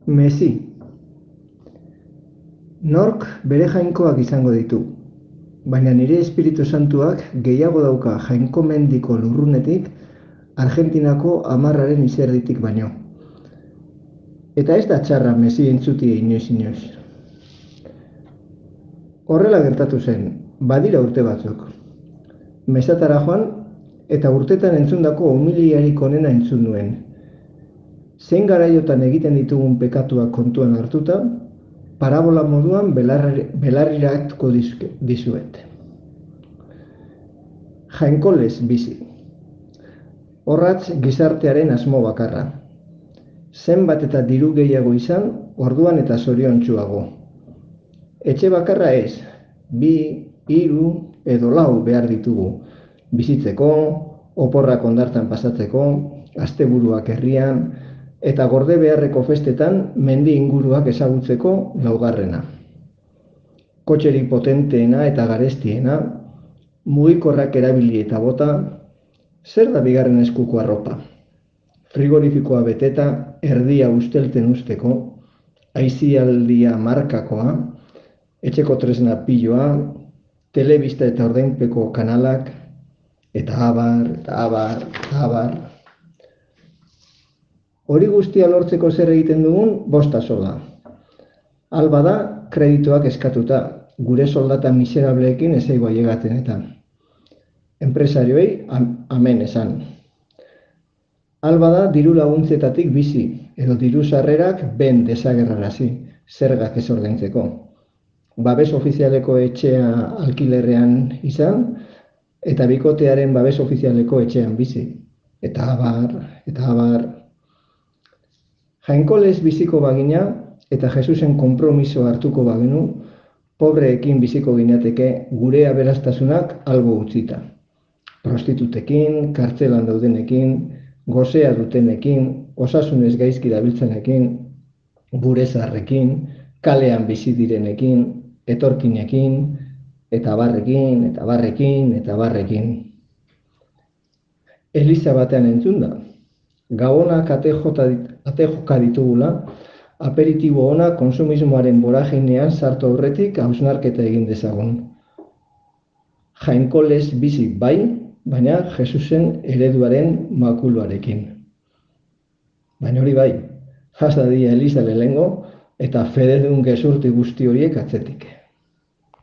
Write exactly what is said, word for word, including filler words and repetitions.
Mezi. Nork bere jainkoak izango ditu, baina nire Espiritu Santuak gehiago dauka Jainko mendiko lurrunetik Argentinako amarraren izerditik baino. Eta ez da txarra Mezi entzutie inoiz inoiz. Horrela gertatu zen, badira urte batzuk. Mesatara joan eta urtetan entzundako homiliarik onena entzun nuen. Zein garaiotan egiten ditugun pekatuak kontuan hartuta, parabola moduan belarriratuko dizuet. Jainkolez bizi. Horratz gizartearen asmo bakarra. Zenbat eta diru gehiago izan, orduan eta zoriontsuago. Etxe bakarra ez, bi, hiru edo lau behar ditugu. Bizitzeko, oporrak hondartan pasatzeko, asteburuak herrian, eta gorde beharreko festetan mendi inguruak ezagutzeko laugarrena. Kotxerik potenteena eta garestiena, mugikorrak erabili eta bota, zer da bigarren eskuko arropa? Frigorifikoa beteta, erdia ustelten usteko, aisialdia markakoa, etxeko tresna piloa, telebista eta ordainpeko kanalak, eta abar, eta abar, eta abar. Hori guztia lortzeko zer egiten dugun, bosta sola. Alba da, kredituak eskatuta, gure soldata miserableekin ez zaigu ailegatzen eta. Enpresarioei amen esan. Alba da, diru laguntzetatik bizi, edo diru sarrerak ben desagerrarazi, zergak ez ordaintzeko. Babes ofizialeko etxea alkilerrean izan, eta bikotearen babes ofizialeko etxean bizi. Eta abar, eta abar. Jainkolez biziko bagina eta Jesusen konpromiso hartuko bagenu, pobreekin biziko ginateke gure aberastasunak albo utzita. Prostitutekin, kartzelan daudenekin, gozea dutenekin, osasunez gaizki dabiltzenekin, gure zaharrekin, kalean bizi direnekin, etorkinekin, eta barrekin, eta barrekin, eta barrekin. Eliza batean entzun da. Gabonak ate joka ditugula, aperitibo ona konsumismoaren boraginean sartu aurretik hausnarketa egin dezagun. Jainkolez bizi bai, baina Jesusen ereduaren makuluarekin. Baina hori bai, jas dadila Eliza lehengo eta fededun gezurti guzti horiek atzetik.